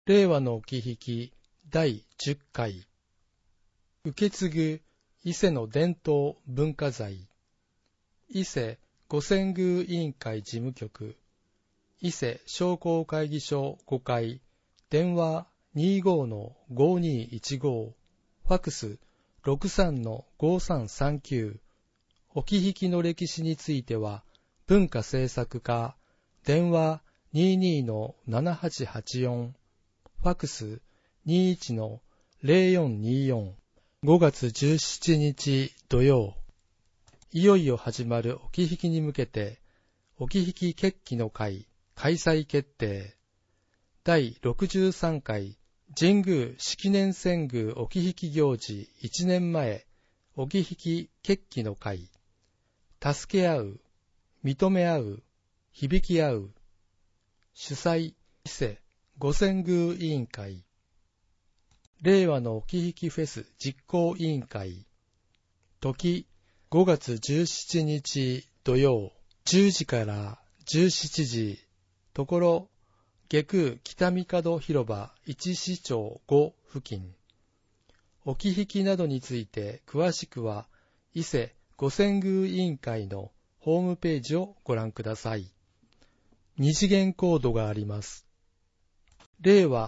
令和の置引き第10回受け継ぐ伊勢の伝統文化財伊勢御遷宮委員会事務局伊勢商工会議所5階電話 25-5215 ファクス 63-5339 置引の歴史については文化政策課電話 22-7884 ファクス 21-0424 5月17日土曜いよいよ始まる置引に向けて置引決起の会開催決定第63回神宮式年遷宮置引行事1年前置引決起の会助け合う認め合う響き合う主催伊勢御遷宮委員会令和の置引フェス実行委員会時5月17日土曜10時から17時ところ下空北三門広場一市町5付近置引などについて詳しくは伊勢御遷宮委員会のホームページをご覧ください。二次元コードがあります。令和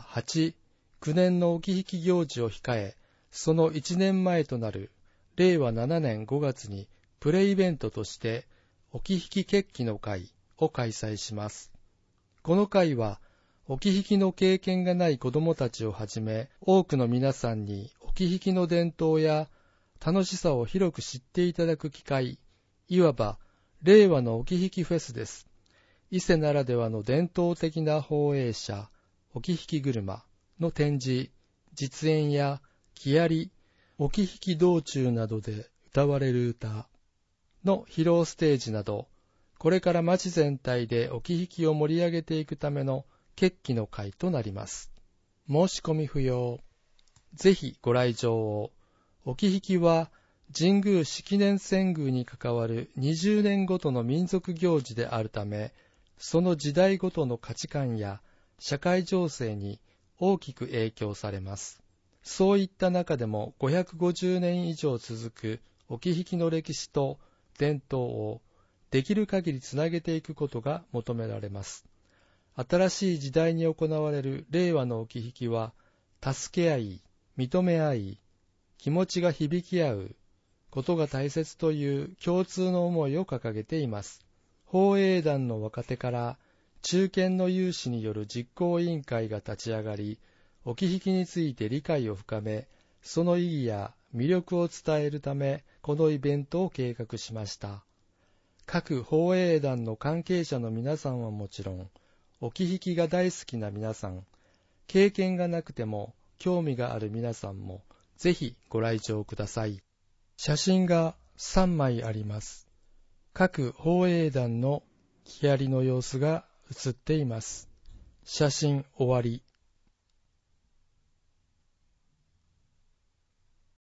8、9年の置引行事を控え、その1年前となる令和7年5月にプレイベントとして置引決起の会を開催します。この会は置引の経験がない子どもたちをはじめ多くの皆さんに置引の伝統や楽しさを広く知っていただく機会、いわば令和の置引フェスです。伊勢ならではの伝統的な宝永車、置引車の展示、実演や木遣、置引道中などで歌われる歌の披露ステージなど、これから町全体で置引を盛り上げていくための決起の会となります。申し込み不要。ぜひご来場を。置引は神宮式年遷宮に関わる20年ごとの民族行事であるため、その時代ごとの価値観や社会情勢に大きく影響されます。そういった中でも550年以上続く置引の歴史と伝統をできる限りつなげていくことが求められます。新しい時代に行われる令和の置引は、助け合い、認め合い、気持ちが響き合うことが大切という共通の思いを掲げています。宝永団の若手から中堅の有志による実行委員会が立ち上がり、置引について理解を深め、その意義や魅力を伝えるため、このイベントを計画しました。各宝永団の関係者の皆さんはもちろん、置引が大好きな皆さん、経験がなくても興味がある皆さんも、ぜひご来場ください。写真が3枚あります。各宝永団の木遣りの様子が写っています。写真終わり。